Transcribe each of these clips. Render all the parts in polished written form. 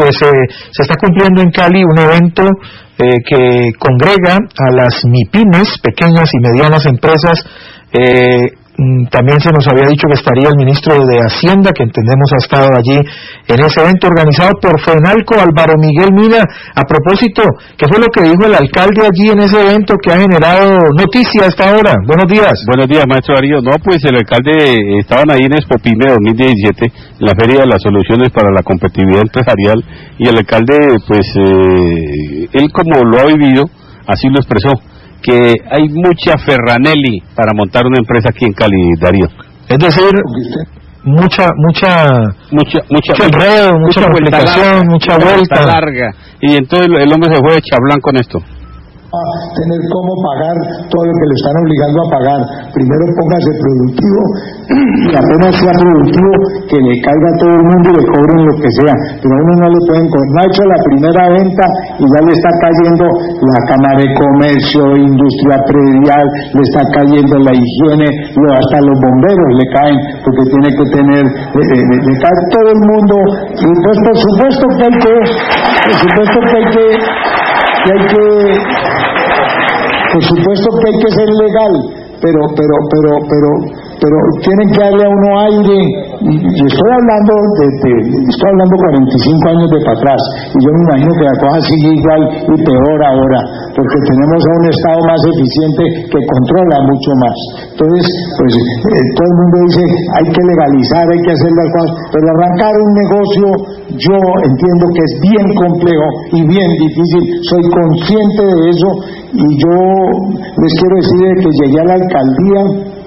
pues se está cumpliendo en Cali un evento que congrega a las MIPYMES, pequeñas y medianas empresas. También se nos había dicho que estaría el ministro de Hacienda, que entendemos ha estado allí en ese evento organizado por FENALCO, Álvaro Miguel Mina. A propósito, ¿qué fue lo que dijo el alcalde allí en ese evento que ha generado noticia hasta ahora? Buenos días. Buenos días, maestro Darío. No, pues el alcalde, estaban ahí en Expopyme 2017, en la Feria de las Soluciones para la Competitividad Empresarial, y el alcalde, pues, él como lo ha vivido, así lo expresó, que hay mucha ferranelli para montar una empresa aquí en Cali, Darío. Es decir, mucha enredo, mucha complicación, mucha vuelta larga, y entonces el hombre se fue de chablán con esto. Tener cómo pagar todo lo que le están obligando a pagar. Primero póngase productivo y apenas sea productivo que le caiga a todo el mundo y le cobren lo que sea, pero a uno no le pueden cobrar. No ha hecho la primera venta y ya le está cayendo la Cámara de Comercio, Industria Predial, le está cayendo la higiene, hasta los bomberos le caen porque tiene que tener, le cae todo el mundo. Y pues por supuesto que hay que por supuesto que hay que ser legal, pero tienen que darle a uno aire, y estoy hablando 45 años de para atrás, y yo me imagino que la cosa sigue igual y peor ahora, porque tenemos a un Estado más eficiente que controla mucho más. Entonces, pues todo el mundo dice, hay que legalizar, hay que hacer las cosas, pero arrancar un negocio, yo entiendo que es bien complejo y bien difícil, soy consciente de eso, y yo les quiero decir que llegué a la alcaldía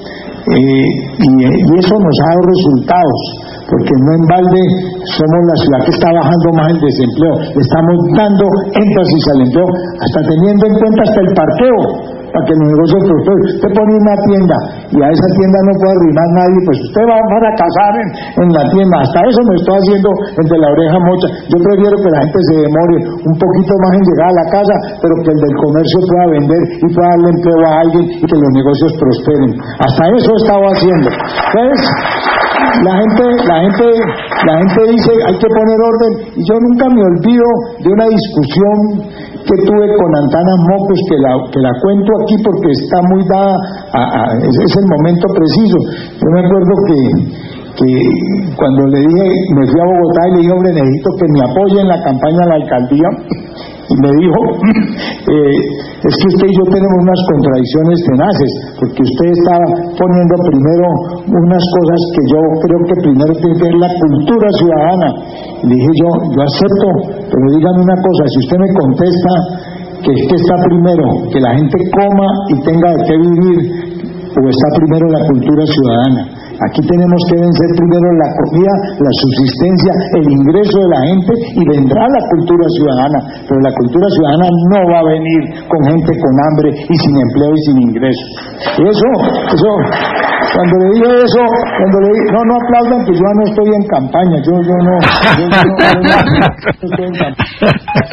y eso nos ha dado resultados, porque no en balde somos la ciudad que está bajando más el desempleo, le estamos dando énfasis al empleo, hasta teniendo en cuenta hasta el parqueo, para que los negocios prosperen. Usted pone una tienda y a esa tienda no puede arrimar nadie, pues usted va a fracasar en la tienda. Hasta eso me estoy haciendo entre la oreja mocha. Yo prefiero que la gente se demore un poquito más en llegar a la casa, pero que el del comercio pueda vender y pueda darle empleo a alguien y que los negocios prosperen. Hasta eso he estado haciendo. Entonces, la gente dice hay que poner orden, y yo nunca me olvido de una discusión que tuve con Antanas Mocos, que la cuento aquí porque está muy dada es el momento preciso. Yo me acuerdo que cuando le dije, me fui a Bogotá y le dije, hombre, necesito que me apoye en la campaña a la alcaldía, y me dijo, es que usted y yo tenemos unas contradicciones tenaces, porque usted está poniendo primero unas cosas que yo creo que primero tiene que ver la cultura ciudadana. Le dije yo acepto, pero dígame una cosa, si usted me contesta que está primero que la gente coma y tenga de qué vivir, o está primero la cultura ciudadana. Aquí tenemos que vencer primero la comida, la subsistencia, el ingreso de la gente, y vendrá la cultura ciudadana, pero la cultura ciudadana no va a venir con gente con hambre y sin empleo y sin ingreso. Y eso, cuando le dije eso, no aplaudan que yo no estoy en campaña, yo no estoy en campaña.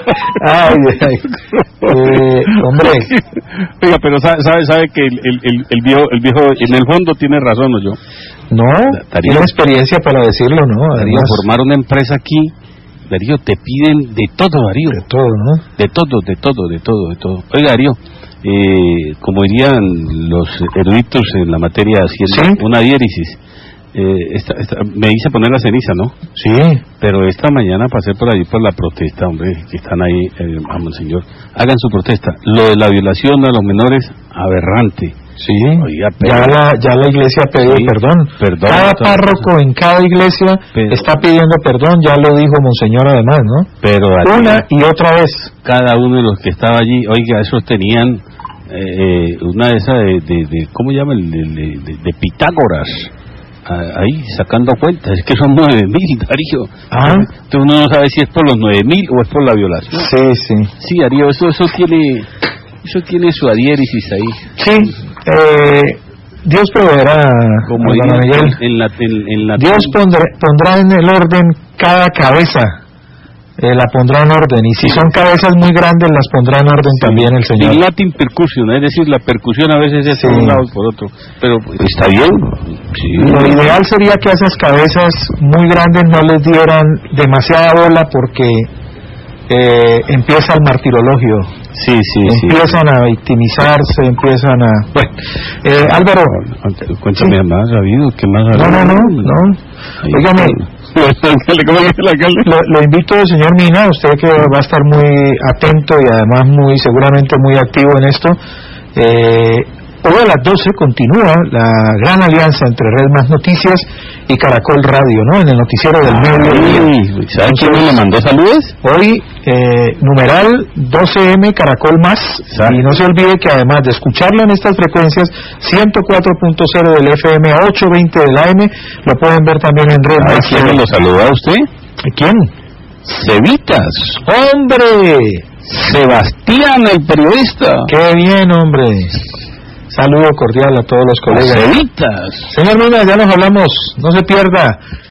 Hombre. Oiga, pero sabe que el viejo en el fondo tiene razón, ¿no? Yo no, tiene experiencia para decirlo, ¿no? Darío, formar una empresa aquí, Darío, te piden de todo, Darío. De todo, ¿no? De todo. Oiga, Darío, como dirían los eruditos en la materia, haciendo ¿sí? Una diéresis. Me hice poner la ceniza, ¿no? Sí. Pero esta mañana pasé por ahí por la protesta, hombre, que están ahí, monseñor. Hagan su protesta. Lo de la violación a los menores, aberrante. Sí, oiga, ya la iglesia pidió perdón. Cada párroco en cada iglesia está pidiendo perdón, ya lo dijo monseñor además, ¿no? Pero una y otra vez. Cada uno de los que estaba allí, oiga, esos tenían una de esas de ¿cómo llama? De Pitágoras. Ahí sacando cuentas, es que son 9.000, Darío. Entonces uno no sabe si es por los 9.000 o es por la violación. Sí, Darío, eso tiene su adhiéresis ahí. Sí. Dios proveerá, como Miguel. Dios pondrá en el orden cada cabeza. la pondrá en orden, y si son cabezas muy grandes las pondrá en orden también el señor. Y Latin percussion, es decir, la percusión a veces es por un lado por otro, pero está bien. Lo ideal sería que a esas cabezas muy grandes no les dieran demasiada bola, porque empieza el martirologio. Empiezan a victimizarse, empiezan a... Bueno, Álvaro, cuéntame más, David, ¿qué más? No. Óigame, lo invito, señor Mina, usted que va a estar muy atento y además seguramente muy activo en esto. Hoy a las 12 continúa la gran alianza entre Red Más Noticias y Caracol Radio, ¿no? En el noticiero del mediodía. ¿Sabe quién me mandó saludos? Hoy, numeral 12M Caracol Más. Y no se olvide que además de escucharlo en estas frecuencias, 104.0 del FM, 820 del AM, lo pueden ver también en Red Más. ¿Quién lo saluda a usted? ¿Quién? Cevitas. ¡Hombre! Sebastián, el periodista. ¡Qué bien, hombre! Saludo cordial a todos los colegas. Cevitas. Señor Mina, ya nos hablamos, no se pierda